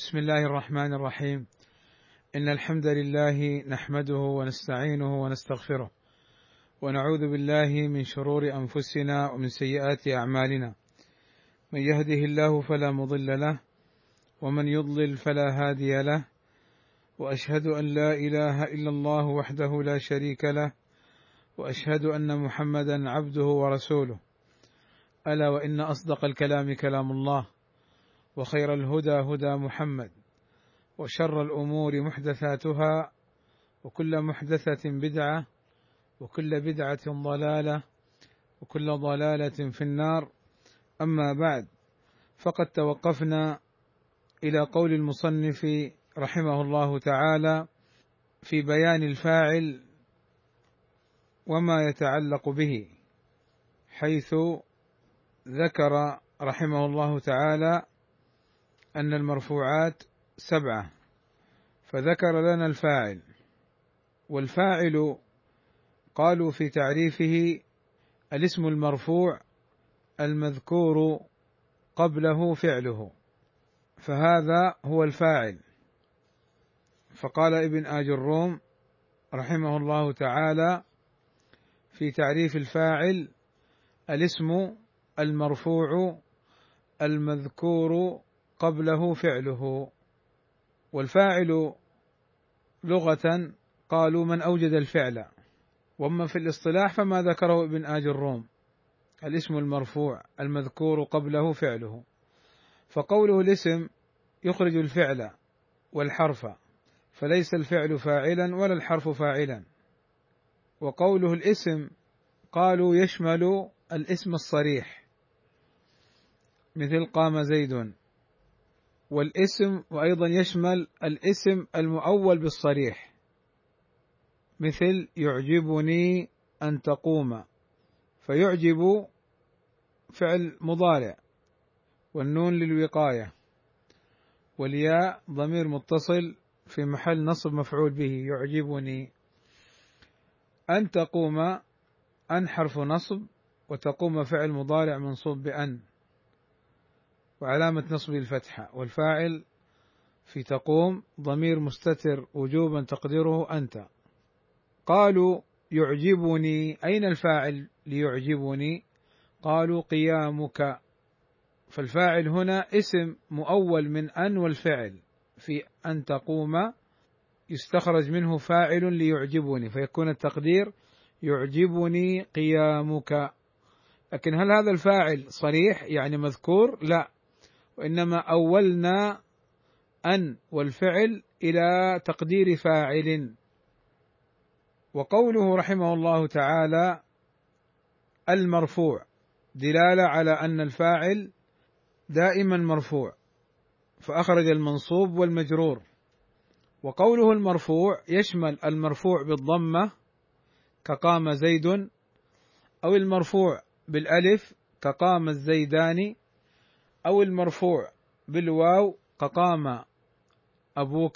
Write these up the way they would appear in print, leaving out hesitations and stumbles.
بسم الله الرحمن الرحيم. إن الحمد لله نحمده ونستعينه ونستغفره، ونعوذ بالله من شرور أنفسنا ومن سيئات أعمالنا. من يهده الله فلا مضل له، ومن يضلل فلا هادي له، وأشهد أن لا إله إلا الله وحده لا شريك له، وأشهد أن محمدا عبده ورسوله. ألا وإن أصدق الكلام كلام الله، وخير الهدى هدى محمد، وشر الأمور محدثاتها، وكل محدثة بدعة، وكل بدعة ضلالة، وكل ضلالة في النار. أما بعد، فقد توقفنا إلى قول المصنف رحمه الله تعالى في بيان الفاعل وما يتعلق به، حيث ذكر رحمه الله تعالى أن المرفوعات 7، فذكر لنا الفاعل. والفاعل قالوا في تعريفه الاسم المرفوع المذكور قبله فعله، فهذا هو الفاعل. فقال ابن آج الروم رحمه الله تعالى في تعريف الفاعل: الاسم المرفوع المذكور قبله فعله. والفاعل لغة قالوا من أوجد الفعل، وأما في الاصطلاح فما ذكره ابن آج الروم: الاسم المرفوع المذكور قبله فعله. فقوله الاسم يخرج الفعل والحرف، فليس الفعل فاعلا ولا الحرف فاعلا. وقوله الاسم قالوا يشمل الاسم الصريح مثل قام زيد، والاسم وأيضا يشمل الاسم المؤول بالصريح مثل يعجبني أن تقوم، فيعجب فعل مضارع، والنون للوقاية، والياء ضمير متصل في محل نصب مفعول به يعجبني. أن تقوم، أن حرف نصب، وتقوم فعل مضارع منصوب بأن، وعلامة نصبه الفتحة، والفاعل في تقوم ضمير مستتر وجوبا تقديره أنت. قالوا يعجبني، أين الفاعل ليعجبني؟ قالوا قيامك. فالفاعل هنا اسم مؤول من أن، والفعل في أن تقوم يستخرج منه فاعل ليعجبني، فيكون التقدير يعجبني قيامك. لكن هل هذا الفاعل صريح يعني مذكور؟ لا، وإنما أولنا أن والفعل إلى تقدير فاعل. وقوله رحمه الله تعالى المرفوع دلالة على أن الفاعل دائما مرفوع، فأخرج المنصوب والمجرور. وقوله المرفوع يشمل المرفوع بالضمة كقام زيد، أو المرفوع بالألف كقام الزيدان، أو المرفوع بالواو كقام أبوك،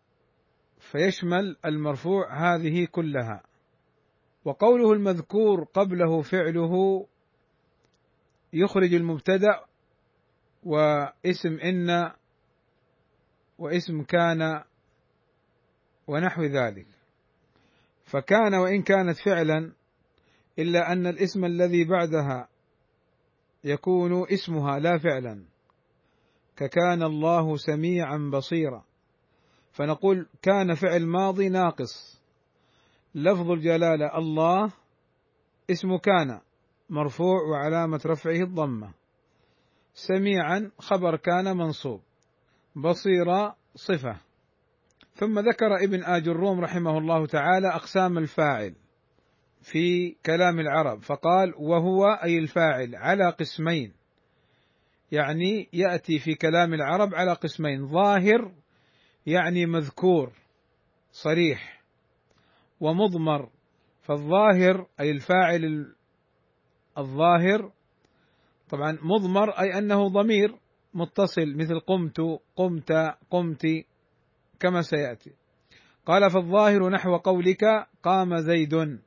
فيشمل المرفوع هذه كلها. وقوله المذكور قبله فعله يخرج المبتدأ واسم إن واسم كان ونحو ذلك. فكان وإن كانت فعلا، إلا أن الاسم الذي بعدها يكون اسمها لا فعلا، ككان الله سميعا بصيرا، فنقول كان فعل ماضي ناقص، لفظ الجلالة الله اسم كان مرفوع وعلامة رفعه الضمة، سميعا خبر كان منصوب، بصيرا صفة. ثم ذكر ابن آج الروم رحمه الله تعالى أقسام الفاعل في كلام العرب، فقال: وهو أي الفاعل على قسمين، يعني يأتي في كلام العرب على قسمين: ظاهر يعني مذكور صريح، ومضمر. فالظاهر أي الفاعل الظاهر، طبعا مضمر أي أنه ضمير متصل مثل قمت، قمت، قمت، كما سيأتي. قال: فالظاهر نحو قولك قام زيد،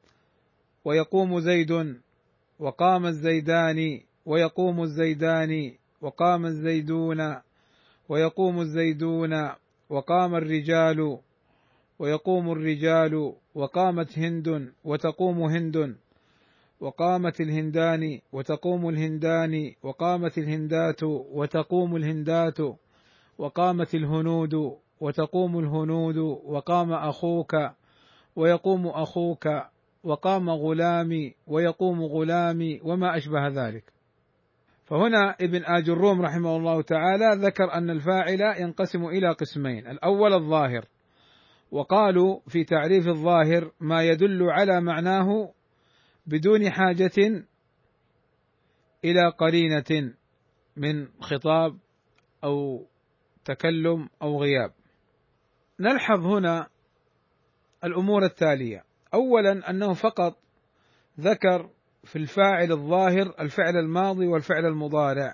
ويقوم زيد، وقام الزيدان، ويقوم الزيدان، وقام الزيدون، ويقوم الزيدون وقام الرجال ويقوم الرجال وقامت هند وتقوم هند وقامت الهندان وتقوم الهندان وقامت الهندات وتقوم الهندات وقامت الهنود وتقوم الهنود وقام أخوك ويقوم أخوك وقام غلامي ويقوم غلامي وما أشبه ذلك. فهنا ابن آج الروم رحمه الله تعالى ذكر أن الفاعل ينقسم إلى قسمين: الأول الظاهر، وقالوا في تعريف الظاهر ما يدل على معناه بدون حاجة إلى قرينة من خطاب أو تكلم أو غياب. نلحظ هنا الأمور التالية: أولا أنه فقط ذكر في الفاعل الظاهر الفعل الماضي والفعل المضارع،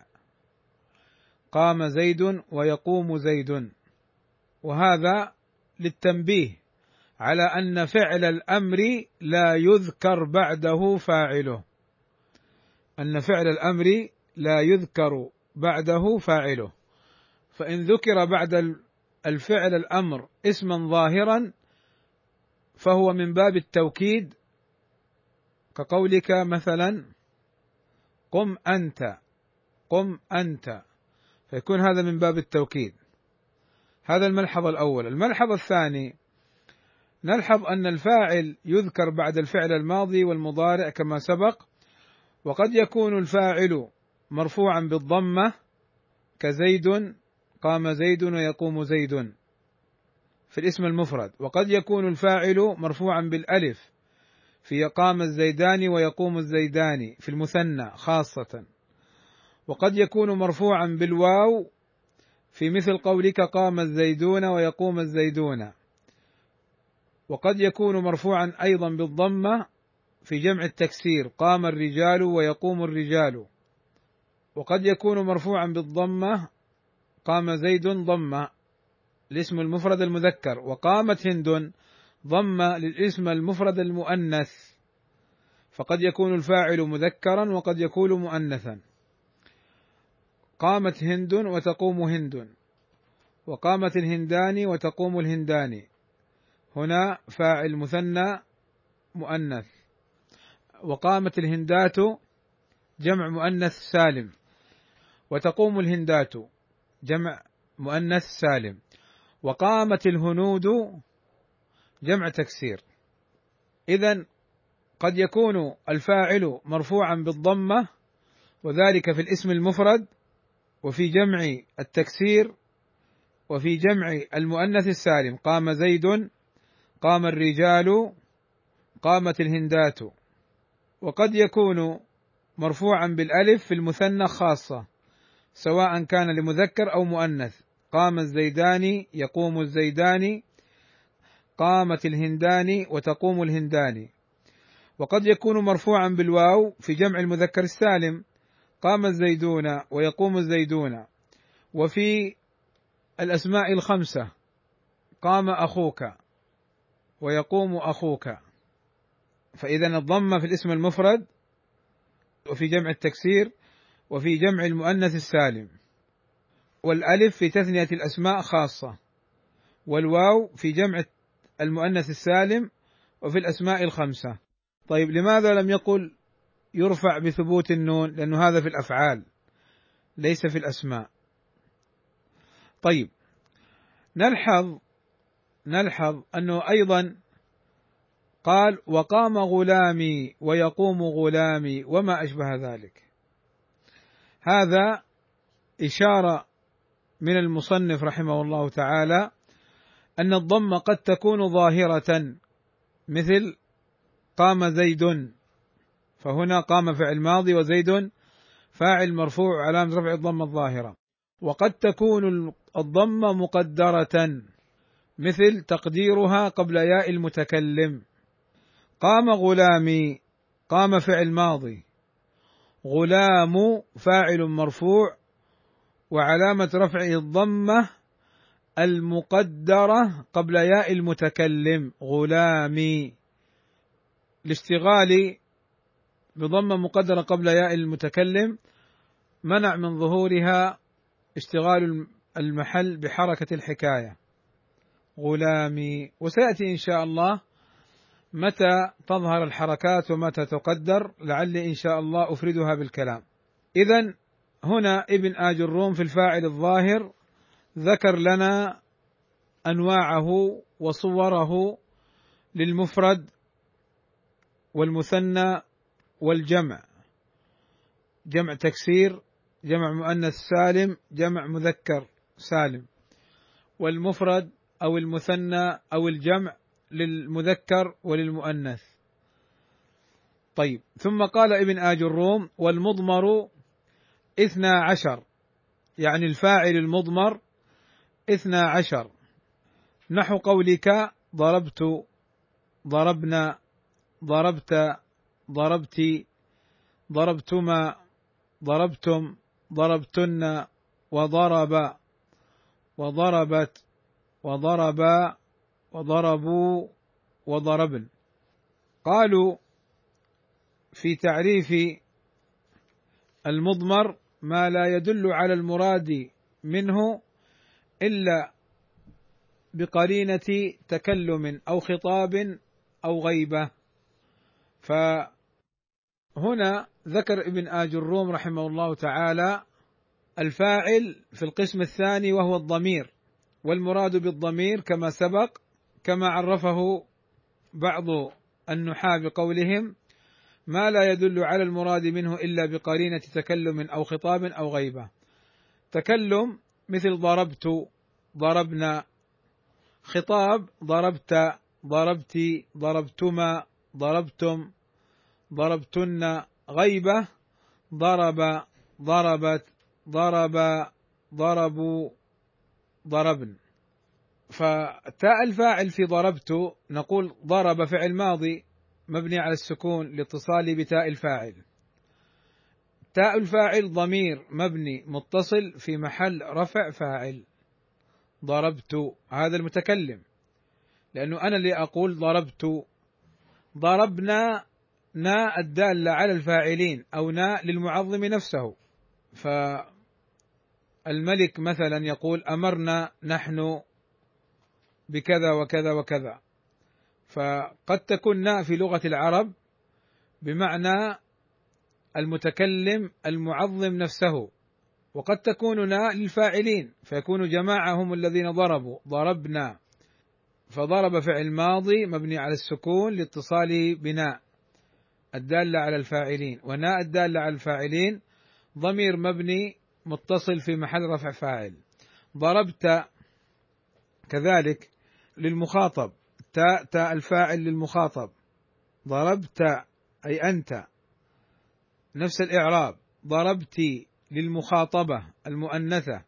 قام زيد ويقوم زيد، وهذا للتنبيه على أن فعل الأمر لا يذكر بعده فاعله، أن فعل الأمر لا يذكر بعده فاعله، فإن ذكر بعد الفعل الأمر اسما ظاهرا فهو من باب التوكيد، كقولك مثلا قم أنت، قم أنت، فيكون هذا من باب التوكيد. هذا الملحظ الأول. الملحظ الثاني: نلحظ أن الفاعل يذكر بعد الفعل الماضي والمضارع كما سبق، وقد يكون الفاعل مرفوعا بالضمة كزيد، قام زيد ويقوم زيد في الاسم المفرد، وقد يكون الفاعل مرفوعا بالألف في قام الزيدان ويقوم الزيدان في المثنى خاصة، وقد يكون مرفوعا بالواو في مثل قولك قام الزيدون ويقوم الزيدون، وقد يكون مرفوعا أيضا بالضمة في جمع التكسير قام الرجال ويقوم الرجال، وقد يكون مرفوعا بالضمة قام زيد ضمة الاسم المفرد المذكر، وقامت هند ضمة للاسم المفرد المؤنث، فقد يكون الفاعل مذكرا وقد يكون مؤنثا. قامت هند وتقوم هند، وقامت الهندان وتقوم الهندان، هنا فاعل مثنى مؤنث. وقامت الهندات جمع مؤنث سالم، وتقوم الهندات جمع مؤنث سالم. وقامت الهنود جمع تكسير. إذن قد يكون الفاعل مرفوعا بالضمة، وذلك في الاسم المفرد وفي جمع التكسير وفي جمع المؤنث السالم، قام زيد، قام الرجال، قامت الهندات. وقد يكون مرفوعا بالألف في المثنى خاصة سواء كان لمذكر أو مؤنث، قام الزيدان، يقوم الزيدان، قامت الهندان وتقوم الهندان. وقد يكون مرفوعا بالواو في جمع المذكر السالم، قام الزيدون ويقوم الزيدون. وفي الأسماء الخمسة قام أخوك ويقوم أخوك، فإذا الضمة في الاسم المفرد وفي جمع التكسير وفي جمع المؤنث السالم، والألف في تثنية الأسماء خاصة، والواو في جمع المؤنث السالم وفي الأسماء الخمسة. طيب لماذا لم يقل يرفع بثبوت النون؟ لأنه هذا في الأفعال ليس في الأسماء. طيب نلحظ أنه أيضا قال وقام غلامي ويقوم غلامي وما أشبه ذلك. هذا إشارة من المصنف رحمه الله تعالى أن الضمة قد تكون ظاهرة، مثل قام زيد، فهنا قام فعل ماضي وزيد فاعل مرفوع علامة رفع الضمة الظاهرة. وقد تكون الضمة مقدرة، مثل تقديرها قبل ياء المتكلم. قام غلامي، قام فعل ماضي، غلام فاعل مرفوع وعلامة رفعه الضمة المقدرة قبل ياء المتكلم غلامي، الاشتغال بضمة مقدرة قبل ياء المتكلم منع من ظهورها اشتغال المحل بحركة الحكاية غلامي، وسيأتي إن شاء الله متى تظهر الحركات ومتى تقدر، لعلي إن شاء الله أفردها بالكلام. إذن هنا ابن آج الروم في الفاعل الظاهر ذكر لنا أنواعه وصوره للمفرد والمثنى والجمع، جمع تكسير، جمع مؤنث سالم، جمع مذكر سالم، والمفرد أو المثنى أو الجمع للمذكر وللمؤنث. طيب، ثم قال ابن آج الروم: والمضمر 12، يعني الفاعل المضمر 12، نحو قولك ضربت، ضربنا، ضربت، ضربت، ضربتما، ضربتم، ضربتن، وضرب، وضربت، وضربا، وضربوا، وضربن. قالوا في تعريف المضمر: ما لا يدل على المراد منه إلا بقرينة تكلم أو خطاب أو غيبة. فهنا ذكر ابن آج الروم رحمه الله تعالى الفاعل في القسم الثاني وهو الضمير، والمراد بالضمير كما سبق، كما عرفه بعض النحاة بقولهم: ما لا يدل على المراد منه إلا بقرينة تكلم أو خطاب أو غيبة. تكلم مثل ضربت، ضربنا. خطاب ضربت، ضربت، ضربتما، ضربتم، ضربتن. غيبة ضرب، ضربت، ضرب، ضربوا، ضربن. فتاء الفاعل في ضربت نقول ضرب فعل ماضي مبني على السكون لاتصاله بتاء الفاعل. تاء الفاعل ضمير مبني متصل في محل رفع فاعل. ضربت هذا المتكلم، لأنه أنا اللي أقول ضربت. ضربنا نا الدالة على الفاعلين أو نا للمعظم نفسه. فالملك مثلا يقول: أمرنا نحن بكذا وكذا وكذا. فقد تكون نا في لغة العرب بمعنى المتكلم المعظم نفسه، وقد تكون نا للفاعلين فيكون جماعة هم الذين ضربوا. ضربنا، فضرب فعل ماضي مبني على السكون لاتصاله بناء الدالة على الفاعلين، وناء الدالة على الفاعلين ضمير مبني متصل في محل رفع فاعل. ضربت كذلك للمخاطب، تاء الفاعل للمخاطب. ضربت أي أنت، نفس الإعراب. ضربتي للمخاطبة المؤنثة.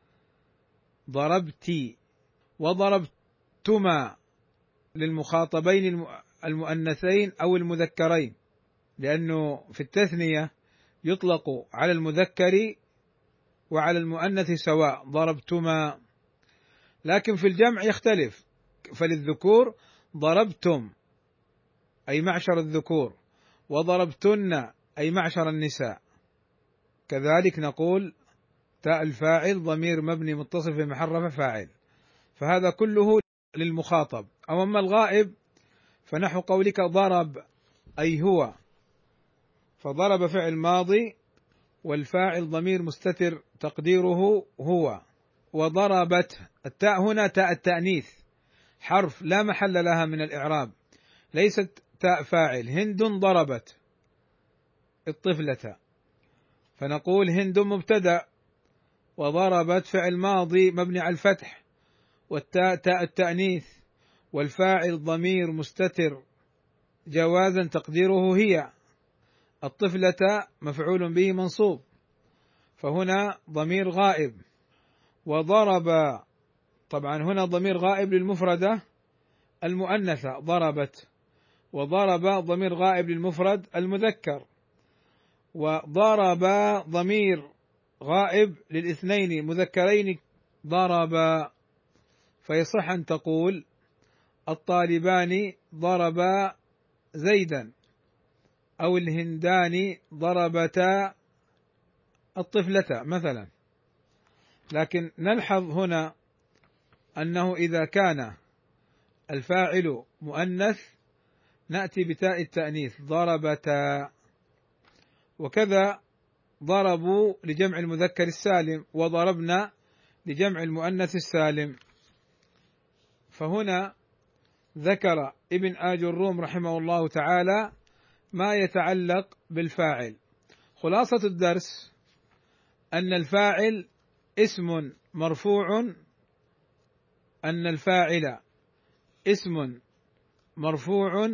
ضربتي. وضربتما للمخاطبين المؤنثين أو المذكرين، لأنه في التثنية يطلق على المذكر وعلى المؤنث سواء، ضربتما. لكن في الجمع يختلف، فللذكور ضربتم أي معشر الذكور، وضربتن أي معشر النساء. كذلك نقول تاء الفاعل ضمير مبني متصل في محل رفع فاعل، فهذا كله للمخاطب. أما الغائب فنحو قولك ضرب أي هو، فضرب فعل ماضي والفاعل ضمير مستتر تقديره هو. وضربت، التاء هنا تاء التأنيث، حرف لا محل لها من الإعراب، ليست تاء فاعل. هند ضربت الطفلة، فنقول هند مبتدأ، وضربت فعل ماضي مبني على الفتح، والتاء تاء التأنيث، والفاعل ضمير مستتر جوازا تقديره هي. الطفلة مفعول به منصوب، فهنا ضمير غائب. وضرب، طبعا هنا ضمير غائب للمفردة المؤنثة ضربت، وضرب ضمير غائب للمفرد المذكر، وضرب ضمير غائب للاثنين مذكرين ضرب. فيصح أن تقول الطالبان ضربا زيدا، أو الهندان ضربتا الطفلة مثلا. لكن نلحظ هنا أنه إذا كان الفاعل مؤنث نأتي بتاء التأنيث ضربتا، وكذا ضربوا لجمع المذكر السالم، وضربنا لجمع المؤنث السالم. فهنا ذكر ابن آج الروم رحمه الله تعالى ما يتعلق بالفاعل. خلاصة الدرس أن الفاعل اسم مرفوع، أن الفاعل اسم مرفوع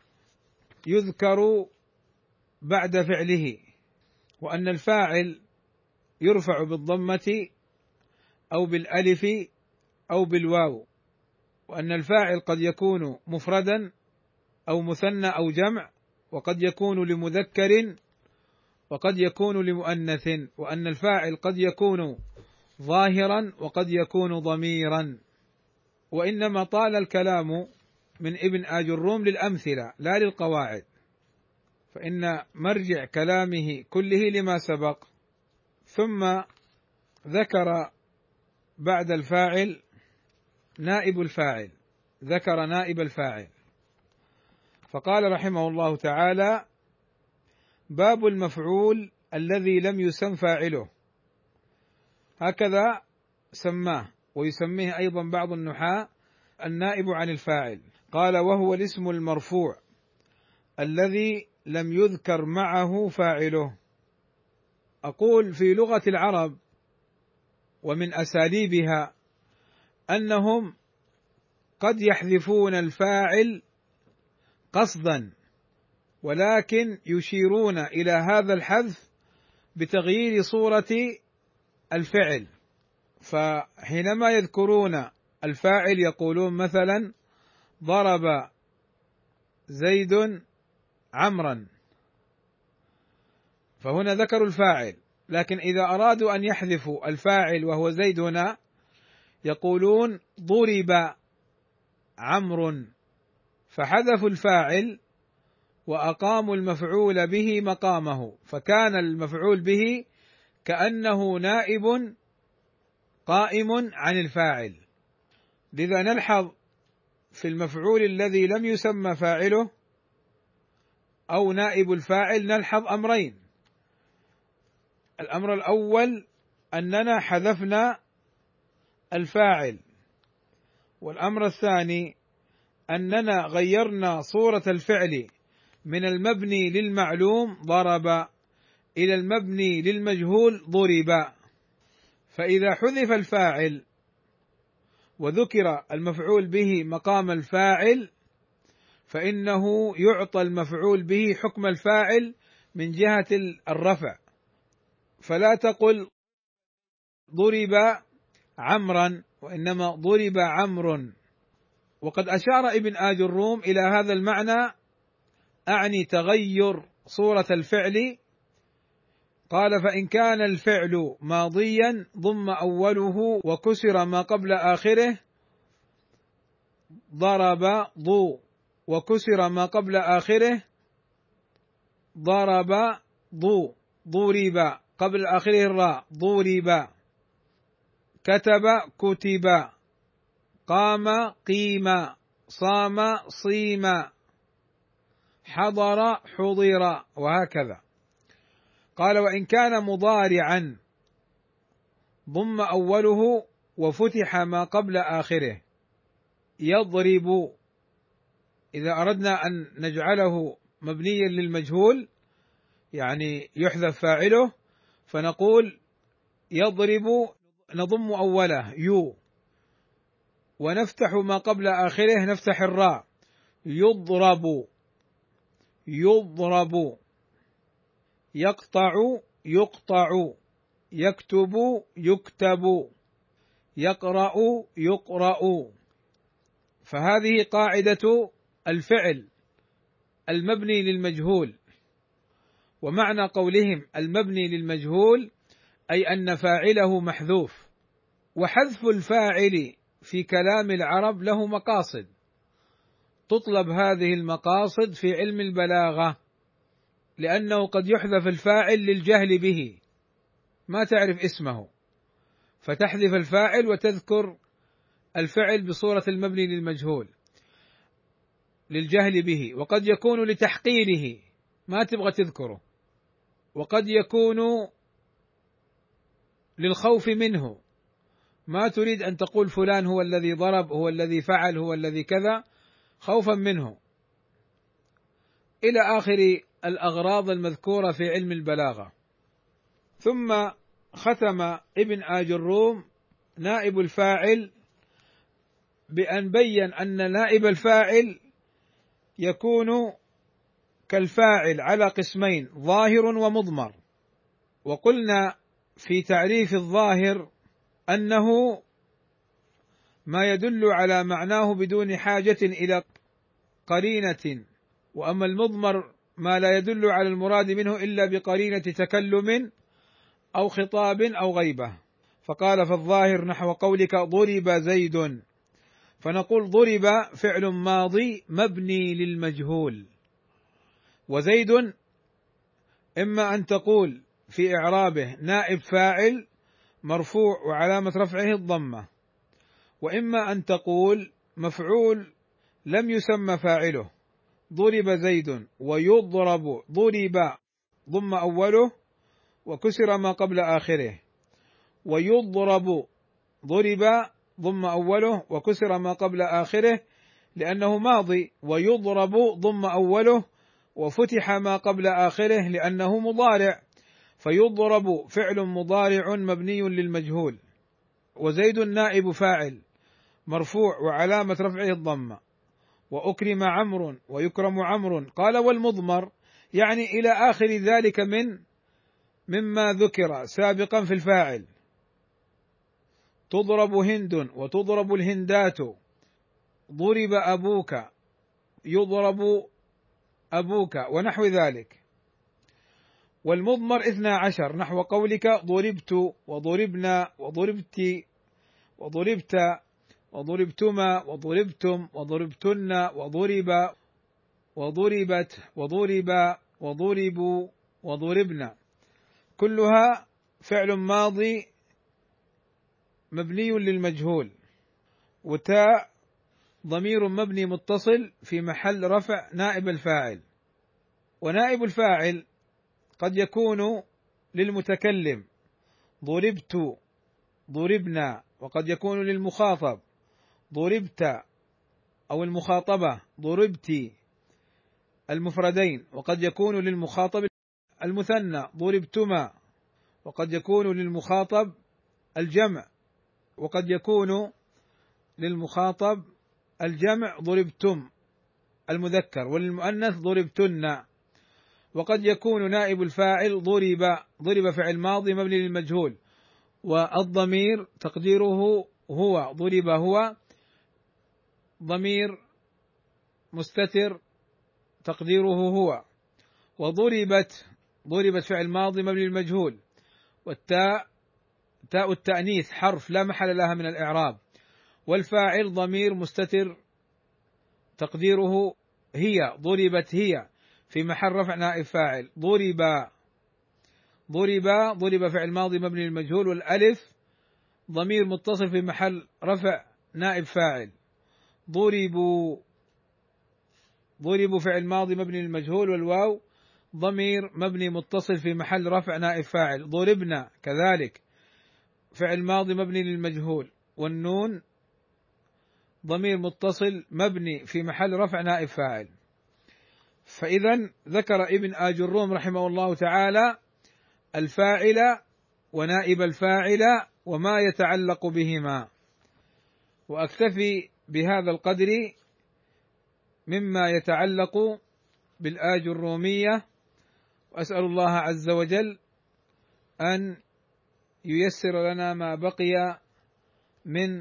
يذكر بعد فعله، وأن الفاعل يرفع بالضمة أو بالألف أو بالواو، وأن الفاعل قد يكون مفردا أو مثنى أو جمع، وقد يكون لمذكر وقد يكون لمؤنث، وأن الفاعل قد يكون ظاهرا وقد يكون ضميرا. وإنما طال الكلام من ابن آج الروم للأمثلة لا للقواعد، فإن مرجع كلامه كله لما سبق. ثم ذكر بعد الفاعل نائب الفاعل، ذكر نائب الفاعل، فقال رحمه الله تعالى: باب المفعول الذي لم يسم فاعله، هكذا سماه، ويسميه أيضا بعض النحاة النائب عن الفاعل. قال: وهو الاسم المرفوع الذي لم يذكر معه فاعله. أقول في لغة العرب ومن أساليبها أنهم قد يحذفون الفاعل قصدا، ولكن يشيرون إلى هذا الحذف بتغيير صورة الفعل. فحينما يذكرون الفاعل يقولون مثلا: ضرب زيد عمرا، فهنا ذكروا الفاعل، لكن إذا أرادوا أن يحذفوا الفاعل وهو زيد هنا يقولون: ضرب عمرو، فحذفوا الفاعل وأقاموا المفعول به مقامه، فكان المفعول به كأنه نائب قائم عن الفاعل. لذا نلحظ في المفعول الذي لم يسمى فاعله أو نائب الفاعل نلحظ أمرين: الأمر الأول أننا حذفنا الفاعل، والأمر الثاني أننا غيرنا صورة الفعل من المبني للمعلوم ضرب إلى المبني للمجهول ضرب. فإذا حذف الفاعل وذكر المفعول به مقام الفاعل فإنه يعطى المفعول به حكم الفاعل من جهة الرفع، فلا تقل ضرب عمرا، وإنما ضرب عمرو. وقد أشار ابن آج الروم إلى هذا المعنى، أعني تغير صورة الفعل. قال: فإن كان الفعل ماضيا ضم أوله وكسر ما قبل آخره، ضرب ضو، وكسر ما قبل آخره ضرب ضو، ضرب قبل آخره الراء ضرب، كتب كتب، قام قيم، صام صيم، حضر حضر، وهكذا. قال: وإن كان مضارعا ضم أوله وفتح ما قبل آخره، يضرب. إذا أردنا أن نجعله مبنيا للمجهول يعني يحذف فاعله فنقول يضرب، نضم أوله يو، ونفتح ما قبل آخره نفتح الراء، يضرب يضرب، يقطع يقطع، يكتب يكتب، يقرأ يقرأ. فهذه قاعدة الفعل المبني للمجهول. ومعنى قولهم المبني للمجهول أي أن فاعله محذوف. وحذف الفاعل في كلام العرب له مقاصد، تطلب هذه المقاصد في علم البلاغة، لأنه قد يحذف الفاعل للجهل به، ما تعرف اسمه، فتحذف الفاعل وتذكر الفعل بصورة المبني للمجهول للجهل به، وقد يكون لتحقيره ما تبغى تذكره، وقد يكون للخوف منه ما تريد أن تقول فلان هو الذي ضرب، هو الذي فعل، هو الذي كذا، خوفا منه، إلى آخر الأغراض المذكورة في علم البلاغة. ثم ختم ابن آج الروم نائب الفاعل بأن بين أن نائب الفاعل يكون كالفاعل على قسمين: ظاهر ومضمر. وقلنا في تعريف الظاهر أنه ما يدل على معناه بدون حاجة إلى قرينة، وأما المضمر ما لا يدل على المراد منه إلا بقرينة تكلم أو خطاب أو غيبة. فقال: فالظاهر نحو قولك ضرب زيد، فنقول ضرب فعل ماضي مبني للمجهول، وزيد إما أن تقول في إعرابه نائب فاعل مرفوع وعلامة رفعه الضمة، وإما أن تقول مفعول لم يسمى فاعله، ضرب زيد ويضرب، ضرب ضم أوله وكسر ما قبل آخره، ويضرب ضرب ضم أوله وكسر ما قبل آخره لأنه ماضي، ويضرب ضم أوله وفتح ما قبل آخره لأنه مضارع، فيضرب فعل مضارع مبني للمجهول. وزيد نائب فاعل مرفوع وعلامة رفعه الضمة، وأكرم عمرو ويكرم عمرو. قال: والمضمر يعني إلى آخر ذلك مما ذكر سابقا في الفاعل: تضرب هند وتضرب الهندات، ضرب أبوك، يضرب أبوك، ونحو ذلك. والمضمر 12 نحو قولك ضربت وضربنا وضربت وضربت وضربتما وضربتم وضربتن وضرب وضربت وضرب وضربوا وضربنا، كلها فعل ماضي مبني للمجهول. وتاء ضمير مبني متصل في محل رفع نائب الفاعل. ونائب الفاعل قد يكون للمتكلم: ضربت، ضربنا، وقد يكون للمخاطب: ضربت، أو المخاطبة: ضربتي، المفردين. وقد يكون للمخاطب المثنى: ضربتما، وقد يكون للمخاطب الجمع، وقد يكون للمخاطب الجمع ضربتم المذكر، وللمؤنث ضربتن. وقد يكون نائب الفاعل ضرب، ضرب فعل ماضي مبني للمجهول، والضمير تقديره هو، ضرب هو ضمير مستتر تقديره هو. وضربت، ضربت فعل ماضي مبني للمجهول، والتاء تاء التأنيث حرف لا محل لها من الإعراب، والفاعل ضمير مستتر تقديره هي، ضربت هي، في محل رفع نائب فاعل. ضرب، ضرب فعل ماضي مبني للمجهول، والألف ضمير متصل في محل رفع نائب فاعل. ضربوا، ضربوا فعل ماضي مبني للمجهول، والواو ضمير مبني متصل في محل رفع نائب فاعل. ضربنا كذلك فعل ماضي مبني للمجهول، والنون ضمير متصل مبني في محل رفع نائب فاعل. فإذا ذكر ابن آج الروم رحمه الله تعالى الفاعل ونائب الفاعل وما يتعلق بهما، وأكتفي بهذا القدر مما يتعلق بالآج الرومية، وأسأل الله عز وجل أن ييسر لنا ما بقي من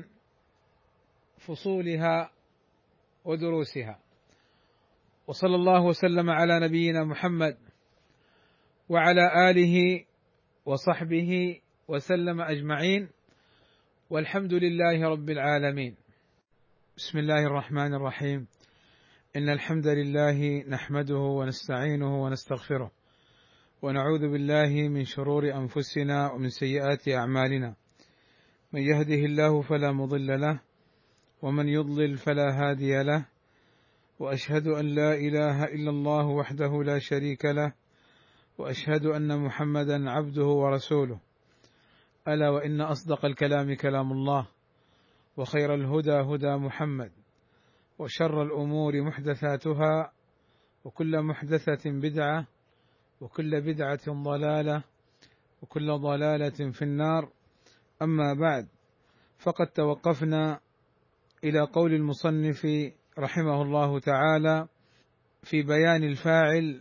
فصولها ودروسها. وصلى الله وسلم على نبينا محمد وعلى آله وصحبه وسلم أجمعين، والحمد لله رب العالمين. بسم الله الرحمن الرحيم. إن الحمد لله نحمده ونستعينه ونستغفره، ونعوذ بالله من شرور أنفسنا ومن سيئات أعمالنا، من يهده الله فلا مضل له ومن يضلل فلا هادي له، وأشهد أن لا إله إلا الله وحده لا شريك له، وأشهد أن محمدا عبده ورسوله. ألا وإن أصدق الكلام كلام الله، وخير الهدى هدى محمد، وشر الأمور محدثاتها، وكل محدثة بدعة، وكل بدعة ضلالة، وكل ضلالة في النار. أما بعد، فقد توقفنا إلى قول المصنف رحمه الله تعالى في بيان الفاعل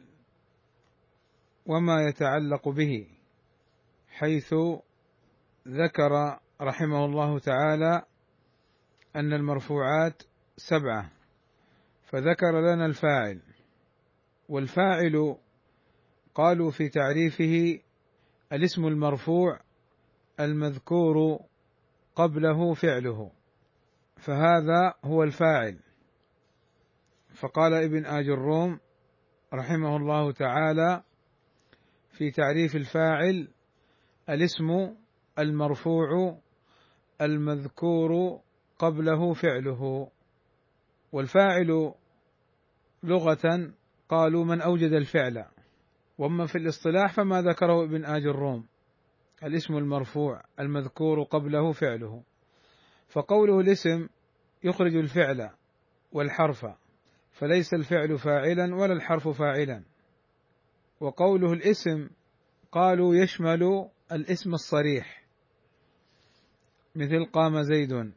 وما يتعلق به، حيث ذكر رحمه الله تعالى أن المرفوعات 7، فذكر لنا الفاعل. والفاعل قالوا في تعريفه الاسم المرفوع المذكور قبله فعله، فهذا هو الفاعل. فقال ابن آج الروم رحمه الله تعالى في تعريف الفاعل: الاسم المرفوع المذكور قبله فعله. والفاعل لغة قالوا من أوجد الفعل، وأما في الاصطلاح فما ذكره ابن آج الروم الاسم المرفوع المذكور قبله فعله. فقوله الاسم يخرج الفعل والحرف، فليس الفعل فاعلا ولا الحرف فاعلا. وقوله الاسم قالوا يشمل الاسم الصريح مثل قام زيد،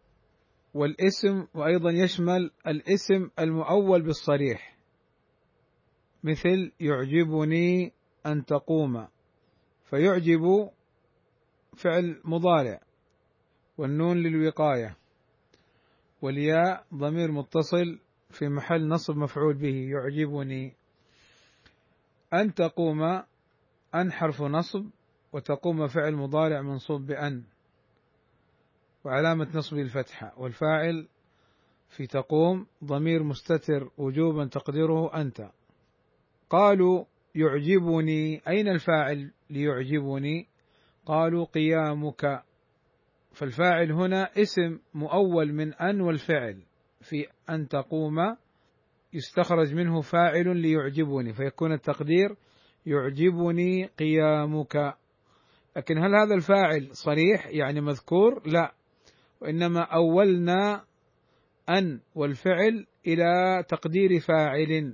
والاسم وأيضا يشمل الاسم المؤول بالصريح مثل يعجبني أن تقوم، فيعجب فعل مضارع، والنون للوقاية، والياء ضمير متصل في محل نصب مفعول به يعجبني. أن تقوم، أن حرف نصب، وتقوم فعل مضارع منصوب بأن، وعلامة نصبه الفتحة، والفاعل في تقوم ضمير مستتر وجوبا تقديره أنت. قالوا يعجبني، أين الفاعل ليعجبني؟ قالوا قيامك. فالفاعل هنا اسم مؤول من أن، والفعل في أن تقوم يستخرج منه فاعل ليعجبني، فيكون التقدير يعجبني قيامك. لكن هل هذا الفاعل صريح يعني مذكور؟ لا، وإنما أولنا أن والفعل إلى تقدير فاعل.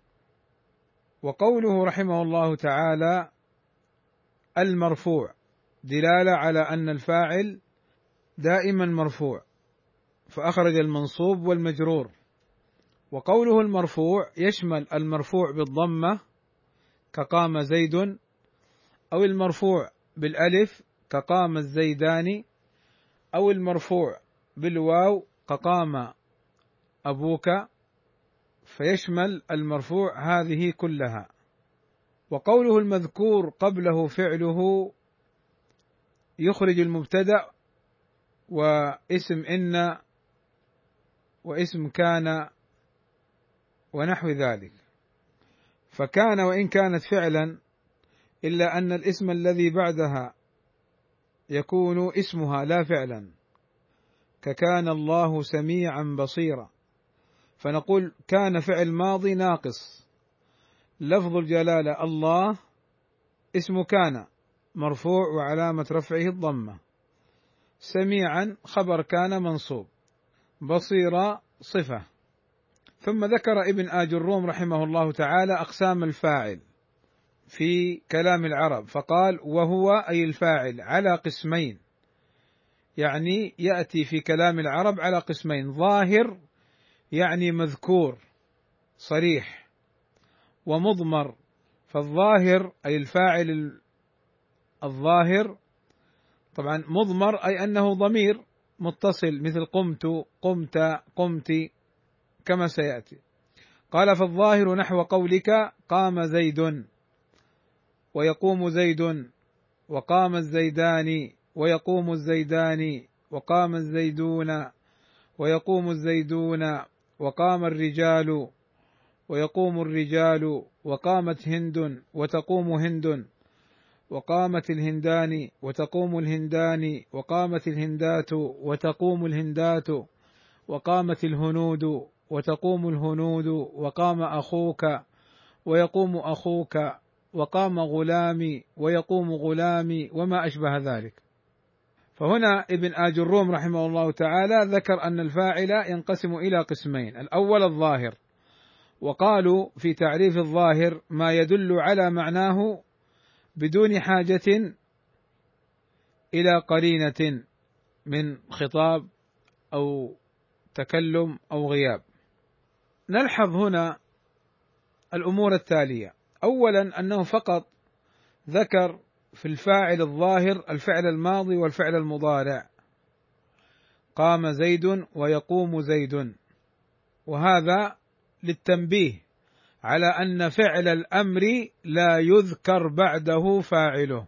وقوله رحمه الله تعالى المرفوع دلالة على أن الفاعل دائما مرفوع، فأخرج المنصوب والمجرور. وقوله المرفوع يشمل المرفوع بالضمة كقام زيد، أو المرفوع بالألف كقام الزيدان، أو المرفوع بالواو كقام أبوك، فيشمل المرفوع هذه كلها. وقوله المذكور قبله فعله يخرج المبتدأ واسم إن واسم كان ونحو ذلك. فكان وإن كانت فعلا، إلا أن الاسم الذي بعدها يكون اسمها لا فعلا، ككان الله سميعا بصيرا، فنقول كان فعل ماضي ناقص، لفظ الجلالة الله اسم كان مرفوع وعلامة رفعه الضمة، سميعا خبر كان منصوب، بصيرا صفة. ثم ذكر ابن آج الروم رحمه الله تعالى أقسام الفاعل في كلام العرب، فقال وهو أي الفاعل على قسمين، يعني يأتي في كلام العرب على قسمين: ظاهر يعني مذكور صريح، ومضمر. فالظاهر أي الفاعل الظاهر، طبعا مضمر أي أنه ضمير متصل مثل قمت، قمت، قمت، كما سيأتي. قال فالظاهر نحو قولك قام زيد، ويقوم زيد، وقام الزيدان، ويقوم الزيدان، وقام الزيدون، ويقوم الزيدون، وقام الرجال، ويقوم الرجال، وقامت هند، وتقوم هند. وقامت الهندان وتقوم الهندان، وقامت الهندات وتقوم الهندات، وقامت الهنود وتقوم الهنود، وقام أخوك ويقوم أخوك، وقام غلامي ويقوم غلامي، وما أشبه ذلك. فهنا ابن آج الروم رحمه الله تعالى ذكر أن الفاعل ينقسم إلى قسمين: الأول الظاهر، وقالوا في تعريف الظاهر ما يدل على معناه بدون حاجة إلى قرينة من خطاب أو تكلم أو غياب. نلحظ هنا الأمور التالية: أولا أنه فقط ذكر في الفاعل الظاهر الفعل الماضي والفعل المضارع، قام زيد ويقوم زيد، وهذا للتنبيه على أن فعل الأمر لا يذكر بعده فاعله،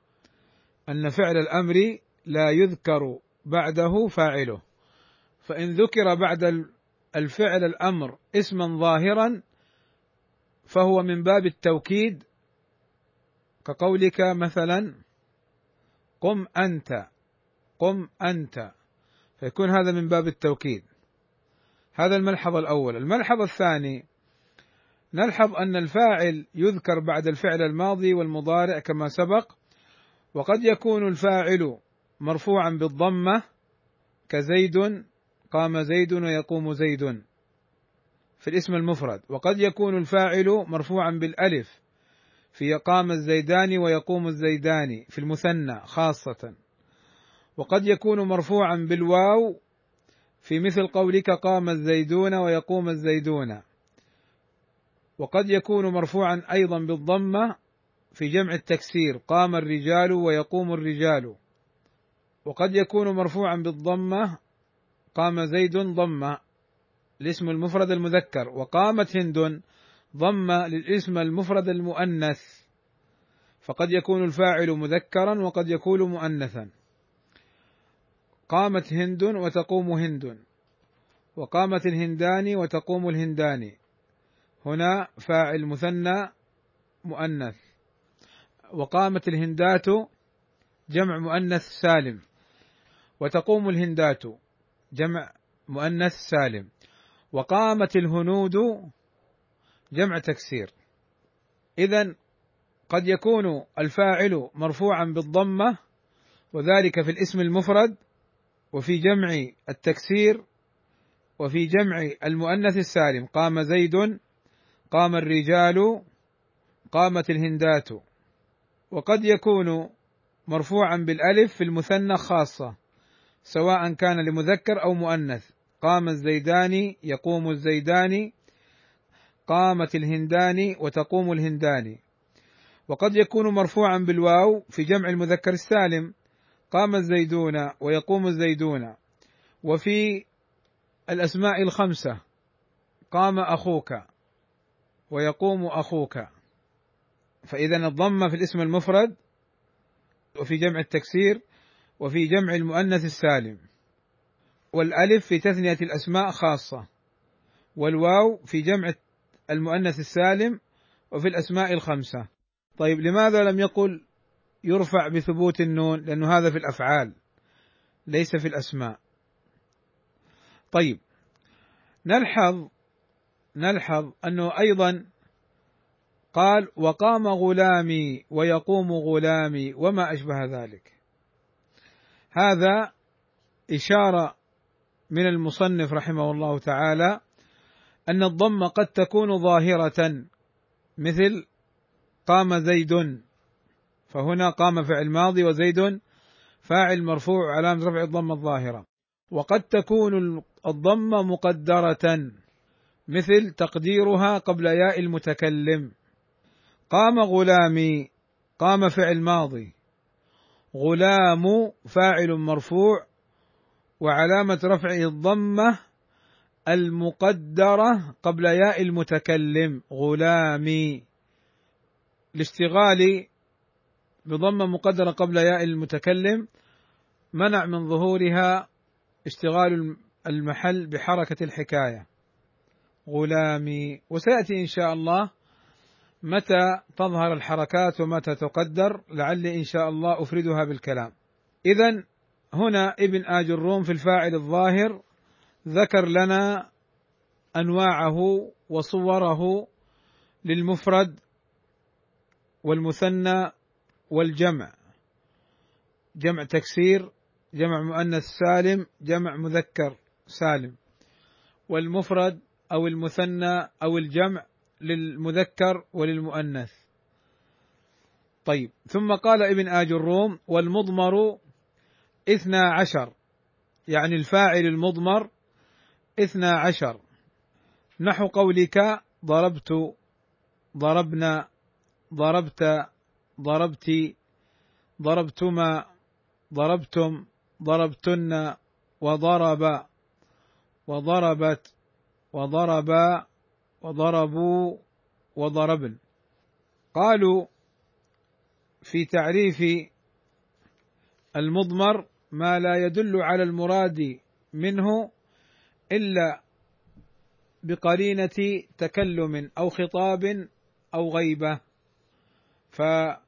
أن فعل الأمر لا يذكر بعده فاعله، فإن ذكر بعد الفعل الأمر اسما ظاهرا فهو من باب التوكيد، كقولك مثلا قم أنت، قم أنت، فيكون هذا من باب التوكيد. هذا الملحظ الأول. الملحظ الثاني: نلحظ أن الفاعل يذكر بعد الفعل الماضي والمضارع كما سبق، وقد يكون الفاعل مرفوعا بالضمة كزيد، قام زيد ويقوم زيد في الاسم المفرد، وقد يكون الفاعل مرفوعا بالألف في قام الزيدان ويقوم الزيدان في المثنى خاصة، وقد يكون مرفوعا بالواو في مثل قولك قام الزيدون ويقوم الزيدون، وقد يكون مرفوعا أيضا بالضمة في جمع التكسير قام الرجال ويقوم الرجال، وقد يكون مرفوعا بالضمة قام زيد ضمة الاسم المفرد المذكر، وقامت هند ضمة للاسم المفرد المؤنث، فقد يكون الفاعل مذكرا وقد يكون مؤنثا. قامت هند وتقوم هند، وقامت الهندان وتقوم الهندان، هنا فاعل مثنى مؤنث. وقامت الهندات جمع مؤنث سالم، وتقوم الهندات جمع مؤنث سالم. وقامت الهنود جمع تكسير. إذن قد يكون الفاعل مرفوعا بالضمة، وذلك في الاسم المفرد وفي جمع التكسير وفي جمع المؤنث السالم، قام زيد، قام الرجال، قامت الهندات. وقد يكون مرفوعا بالألف في المثنى خاصة سواء كان لمذكر أو مؤنث، قام الزيدان، يقوم الزيدان، قامت الهندان وتقوم الهندان. وقد يكون مرفوعا بالواو في جمع المذكر السالم، قام الزيدون ويقوم الزيدون. وفي الأسماء الخمسة قام أخوك ويقوم أخوك، فإذا الضمة في الاسم المفرد وفي جمع التكسير وفي جمع المؤنث السالم، والألف في تثنية الأسماء خاصة، والواو في جمع المؤنث السالم وفي الأسماء الخمسة. طيب لماذا لم يقل يرفع بثبوت النون؟ لأنه هذا في الأفعال ليس في الأسماء. طيب نلحظ أنه أيضا قال وقام غلامي ويقوم غلامي وما أشبه ذلك. هذا إشارة من المصنف رحمه الله تعالى أن الضمة قد تكون ظاهرة، مثل قام زيد، فهنا قام فعل ماضي وزيد فاعل مرفوع علامة رفع الضمة الظاهرة. وقد تكون الضمة مقدرة، مثل تقديرها قبل ياء المتكلم. قام غلامي، قام فعل ماضي، غلام فاعل مرفوع وعلامة رفعه الضمة المقدرة قبل ياء المتكلم، غلامي، الاشتغال بضمة مقدرة قبل ياء المتكلم منع من ظهورها اشتغال المحل بحركة الحكاية، غلامي. وسيأتي إن شاء الله متى تظهر الحركات ومتى تقدر، لعلي إن شاء الله أفردها بالكلام. إذن هنا ابن آج الروم في الفاعل الظاهر ذكر لنا أنواعه وصوره للمفرد والمثنى والجمع، جمع تكسير، جمع مؤنث سالم، جمع مذكر سالم، والمفرد أو المثنى أو الجمع للمذكر وللمؤنث. طيب، ثم قال ابن آج الروم: والمضمر 12، يعني الفاعل المضمر 12، نحو قولك ضربت، ضربنا، ضربت، ضربت، ضربتما، ضربتم، ضربتن، وضرب، وضربت، وضربا، وضربوا، وضربن. قالوا في تعريف المضمر: ما لا يدل على المراد منه إلا بقرينة تكلم أو خطاب أو غيبة. فهنا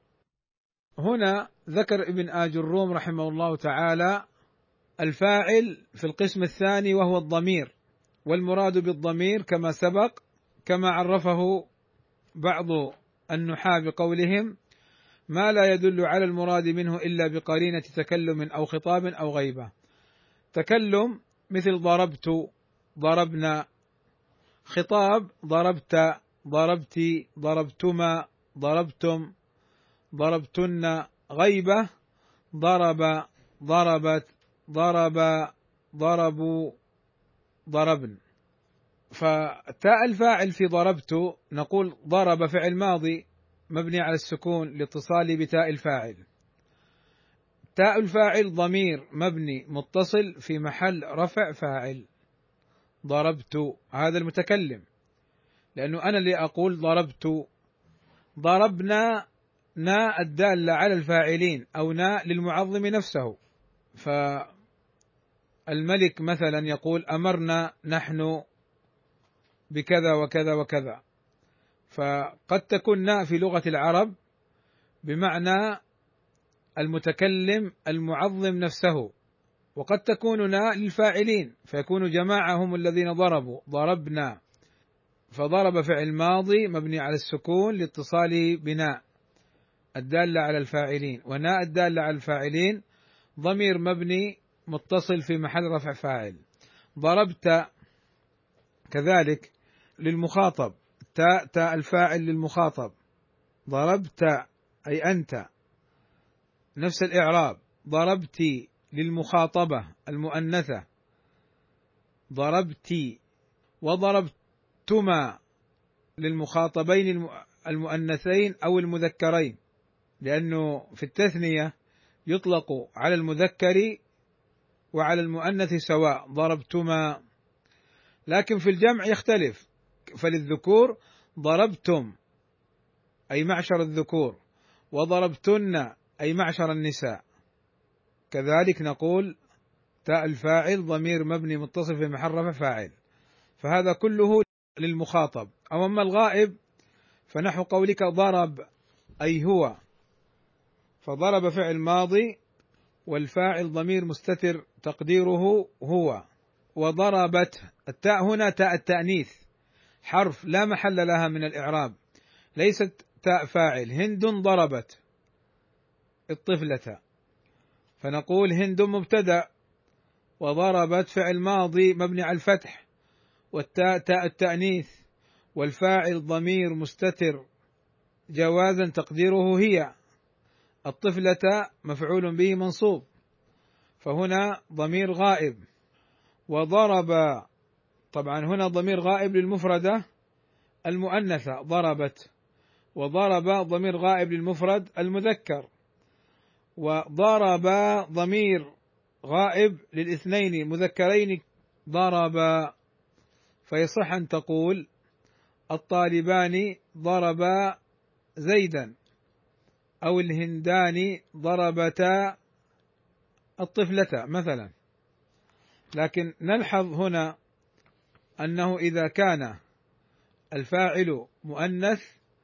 ذكر ابن آج الروم رحمه الله تعالى الفاعل في القسم الثاني وهو الضمير، والمراد بالضمير كما سبق، كما عرفه بعض النحاة بقولهم: ما لا يدل على المراد منه إلا بقرينة تكلم أو خطاب أو غيبة. تكلم مثل ضربت، ضربنا. خطاب ضربت، ضربت، ضربتما، ضربتم، ضربتن. غيبة ضرب، ضربت، ضرب، ضربوا، ضربن. فتاء الفاعل في ضربت نقول ضرب فعل ماضي مبني على السكون لاتصال بتاء الفاعل. تاء الفاعل ضمير مبني متصل في محل رفع فاعل. ضربت هذا المتكلم، لأنه أنا اللي أقول ضربت. ضربنا، نا الدالة على الفاعلين أو نا للمعظم نفسه. فالملك مثلا يقول: أمرنا نحن بكذا وكذا وكذا. فقد تكون نا في لغة العرب بمعنى المتكلم المعظم نفسه، وقد تكون نا للفاعلين فيكون جماعة هم الذين ضربوا. ضربنا، فضرب فعل ماضي مبني على السكون لاتصاله بناء الدالة على الفاعلين، وناء الدالة على الفاعلين ضمير مبني متصل في محل رفع فاعل. ضربت كذلك للمخاطب، تاء الفاعل للمخاطب. ضربت أي أنت، نفس الإعراب. ضربتي للمخاطبة المؤنثة، ضربتي. وضربتما للمخاطبين المؤنثين أو المذكرين، لأنه في التثنية يطلق على المذكر وعلى المؤنث سواء، ضربتما. لكن في الجمع يختلف، فللذكور ضربتم أي معشر الذكور، وضربتن أي معشر النساء. كذلك نقول تاء الفاعل ضمير مبني متصل في محل رفع فاعل، فهذا كله للمخاطب. أو أما الغائب فنحو قولك ضرب أي هو، فضرب فعل ماضي والفاعل ضمير مستتر تقديره هو. وضربت، التاء هنا تاء التأنيث، حرف لا محل لها من الإعراب، ليست تاء فاعل. هند ضربت الطفلة، فنقول هند مبتدأ، وضربت فعل ماضي مبني على الفتح، والتاء تاء التأنيث، والفاعل ضمير مستتر جوازا تقديره هي. الطفلة مفعول به منصوب، فهنا ضمير غائب. وضرب، طبعا هنا ضمير غائب للمفردة المؤنثة ضربت، وضرب ضمير غائب للمفرد المذكر، وضرب ضمير غائب للاثنين مذكرين ضرب. فيصح أن تقول الطالبان ضربا زيدا، أو الهندان ضربتا الطفلة مثلا. لكن نلحظ هنا أنه إذا كان الفاعل مؤنث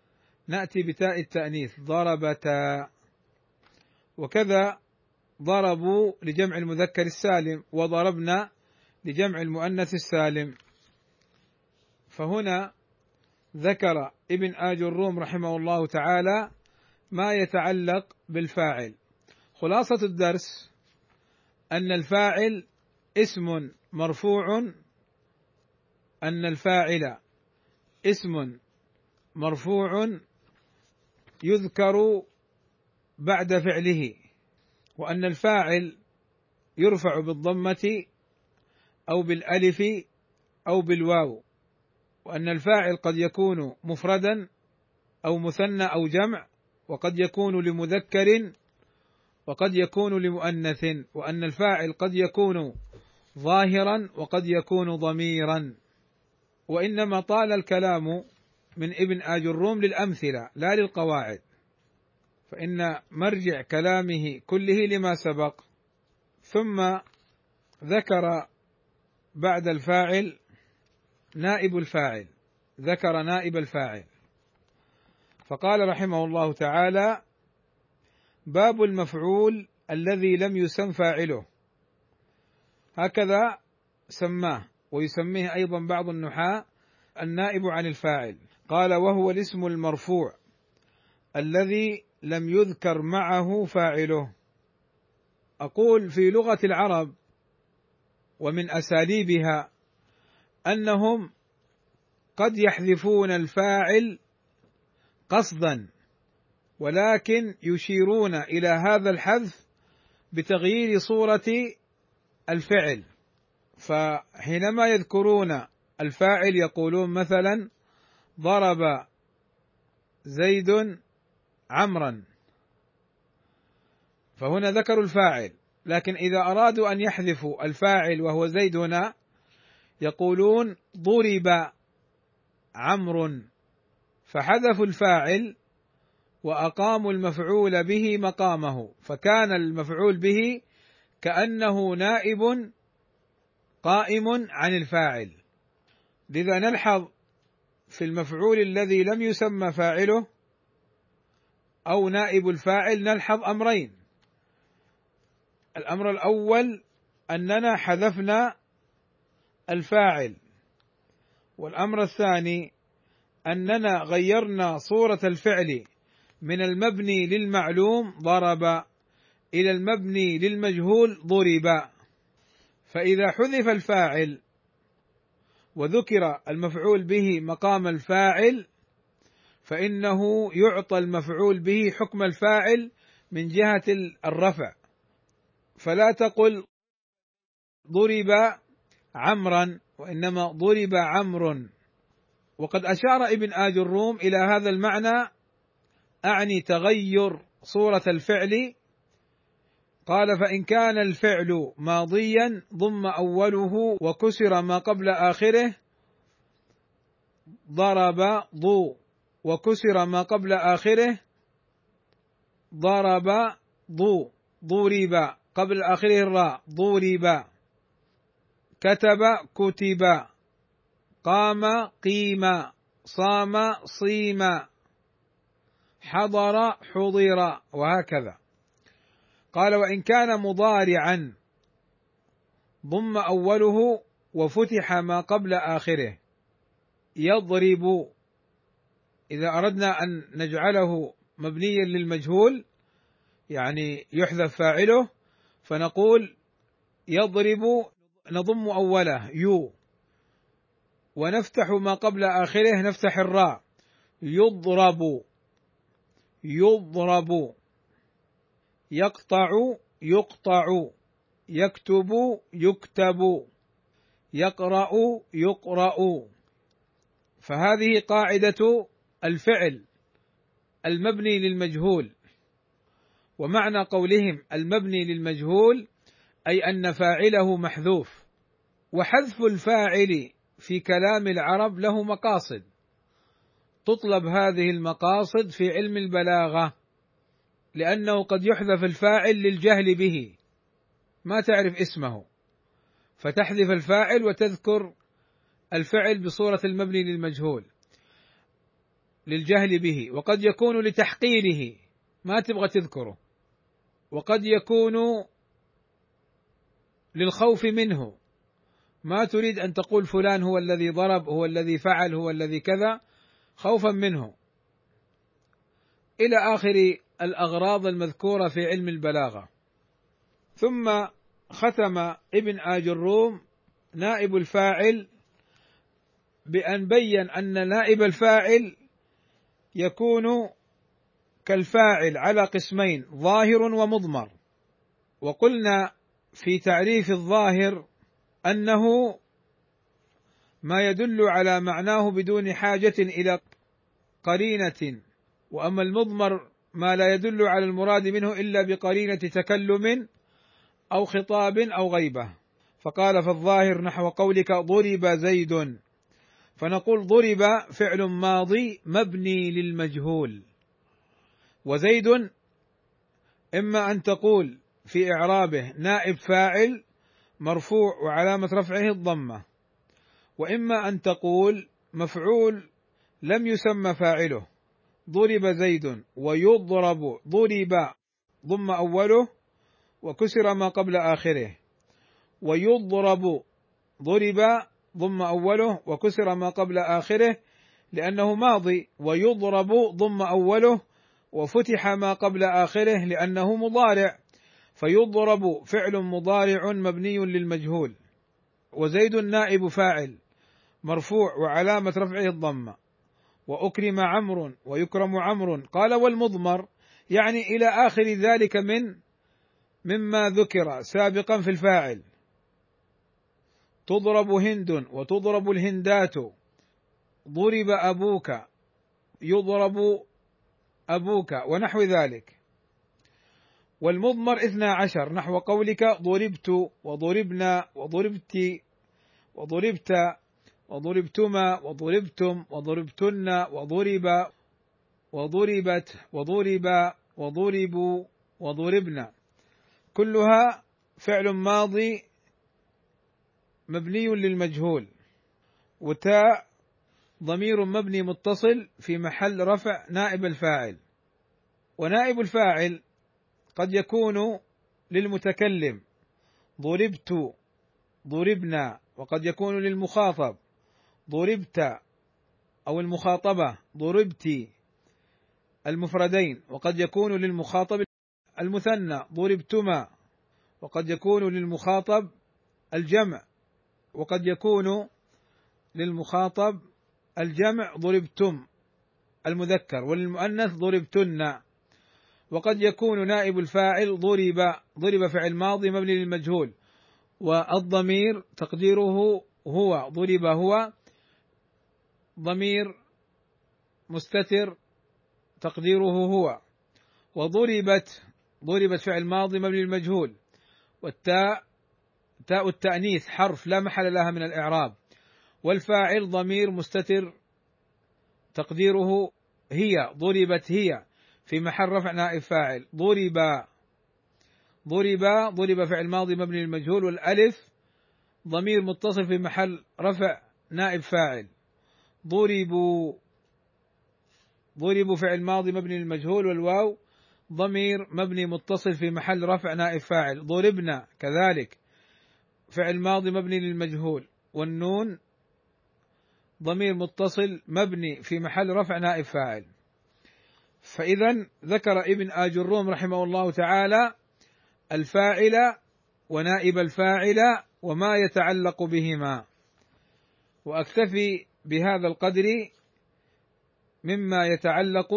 نأتي بتاء التأنيث ضربتا، وكذا ضربوا لجمع المذكر السالم، وضربنا لجمع المؤنث السالم. فهنا ذكر ابن آج الروم رحمه الله تعالى ما يتعلق بالفاعل. خلاصة الدرس أن الفاعل اسم مرفوع، أن الفاعل اسم مرفوع يذكر بعد فعله، وأن الفاعل يرفع بالضمة أو بالألف أو بالواو، وأن الفاعل قد يكون مفردا أو مثنى أو جمع، وقد يكون لمذكر وقد يكون لمؤنث، وأن الفاعل قد يكون ظاهرا وقد يكون ضميرا. وإنما طال الكلام من ابن آج الروم للأمثلة لا للقواعد، فإن مرجع كلامه كله لما سبق. ثم ذكر بعد الفاعل نائب الفاعل، ذكر نائب الفاعل، فقال رحمه الله تعالى: باب المفعول الذي لم يسم فاعله. هكذا سماه، ويسميه أيضا بعض النحاة النائب عن الفاعل. قال: وهو الاسم المرفوع الذي لم يذكر معه فاعله. أقول في لغة العرب ومن أساليبها أنهم قد يحذفون الفاعل قصدا، ولكن يشيرون إلى هذا الحذف بتغيير صورة الفعل. فحينما يذكرون الفاعل يقولون مثلا: ضرب زيد عمرا، فهنا ذكروا الفاعل، لكن إذا أرادوا أن يحذفوا الفاعل وهو زيد هنا يقولون: ضرب عمرو، فحذفوا الفاعل وأقاموا المفعول به مقامه، فكان المفعول به كأنه نائب قائم عن الفاعل. لذا نلحظ في المفعول الذي لم يسمى فاعله أو نائب الفاعل نلحظ أمرين: الأمر الأول أننا حذفنا الفاعل، والأمر الثاني أننا غيرنا صورة الفعل من المبني للمعلوم ضرب إلى المبني للمجهول ضرب. فإذا حذف الفاعل وذكر المفعول به مقام الفاعل فإنه يعطى المفعول به حكم الفاعل من جهة الرفع، فلا تقل ضرب عمرا، وإنما ضرب عمرو. وقد أشار ابن آج الروم إلى هذا المعنى، أعني تغير صورة الفعل. قال: فإن كان الفعل ماضيا ضم أوله وكسر ما قبل آخره، ضرب ضو، وكسر ما قبل آخره ضرب ضو، ضرب قبل آخره الراء ضرب، كتب كتب، قام قيم، صام صيم، حضر حضر، وهكذا. قال: وإن كان مضارعا ضم أوله وفتح ما قبل آخره، يضرب. إذا أردنا أن نجعله مبنيا للمجهول يعني يحذف فاعله فنقول يضرب، نضم أوله يو، ونفتح ما قبل آخره نفتح الراء يضرب، يضرب، يقطع يقطع، يكتب يكتب، يقرأ يقرأ. فهذه قاعدة الفعل المبني للمجهول. ومعنى قولهم المبني للمجهول أي أن فاعله محذوف. وحذف الفاعل في كلام العرب له مقاصد، تطلب هذه المقاصد في علم البلاغة، لأنه قد يحذف الفاعل للجهل به، ما تعرف اسمه فتحذف الفاعل وتذكر الفعل بصورة المبني للمجهول. للجهل به، وقد يكون لتحقيره ما تبغى تذكره، وقد يكون للخوف منه، ما تريد أن تقول فلان هو الذي ضرب، هو الذي فعل، هو الذي كذا، خوفا منه، إلى آخر الأغراض المذكورة في علم البلاغة. ثم ختم ابن آجروم نائب الفاعل بأن بين أن نائب الفاعل يكون كالفاعل على قسمين: ظاهر ومضمر. وقلنا في تعريف الظاهر أنه ما يدل على معناه بدون حاجة إلى قرينة، وأما المضمر ما لا يدل على المراد منه إلا بقرينة تكلم أو خطاب أو غيبة. فقال: فالظاهر نحو قولك ضرب زيد، فنقول ضرب فعل ماضي مبني للمجهول، وزيد إما أن تقول في إعرابه نائب فاعل مرفوع وعلامة رفعه الضمة، وإما أن تقول مفعول لم يسمى فاعله، ضرب زيد ويضرب، ضرب ضم أوله وكسر ما قبل آخره، ويضرب ضرب ضم أوله وكسر ما قبل آخره لأنه ماضي، ويضرب ضم أوله وفتح ما قبل آخره لأنه مضارع، فيضرب فعل مضارع مبني للمجهول، وزيد نائب فاعل مرفوع وعلامة رفعه الضمة، وأكرم عمرو ويكرم عمرو. قال: والمضمر يعني إلى آخر ذلك مما ذكر سابقا في الفاعل: تضرب هند وتضرب الهندات، ضرب أبوك، يضرب أبوك، ونحو ذلك. والمضمر 12 نحو قولك ضربت وضربنا وضربت وضربت وضربتما وضربتم وضربتن وضرب وضربت وضرب وضربوا وضربنا، كلها فعل ماضي مبني للمجهول، وتاء ضمير مبني متصل في محل رفع نائب الفاعل. ونائب الفاعل قد يكون للمتكلم: ضربت، ضربنا، وقد يكون للمخاطب: ضربت، أو المخاطبة: ضربتي، المفردين، وقد يكون للمخاطب المثنى: ضربتما، وقد يكون للمخاطب الجمع، وقد يكون للمخاطب الجمع ضربتم المذكر، وللمؤنث ضربتن. وقد يكون نائب الفاعل ضرب، ضرب فعل ماضي مبني للمجهول، والضمير تقديره هو، ضرب هو ضمير مستتر تقديره هو. وضربت، ضربت فعل ماضي مبني للمجهول، والتاء تاء التأنيث حرف لا محل لها من الإعراب، والفاعل ضمير مستتر تقديره هي، ضربت هي، في محل رفع نائب فاعل. ضرب، ضرب، ضرب فعل ماضي مبني للمجهول، والألف ضمير متصل في محل رفع نائب فاعل. ضربوا، ضربوا فعل ماضي مبني للمجهول، والواو ضمير مبني متصل في محل رفع نائب فاعل. ضربنا كذلك فعل ماضي مبني للمجهول، والنون ضمير متصل مبني في محل رفع نائب فاعل. فإذا ذكر ابن آجروم رحمه الله تعالى الفاعل ونائب الفاعل وما يتعلق بهما، وأكتفي بهذا القدر مما يتعلق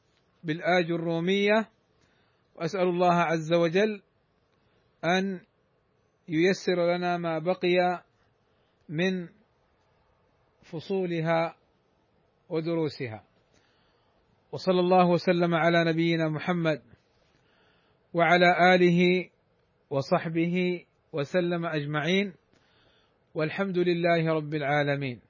بالآجرومية، وأسأل الله عز وجل أن ييسر لنا ما بقي من فصولها ودروسها. وصلى الله وسلم على نبينا محمد وعلى آله وصحبه وسلم أجمعين، والحمد لله رب العالمين.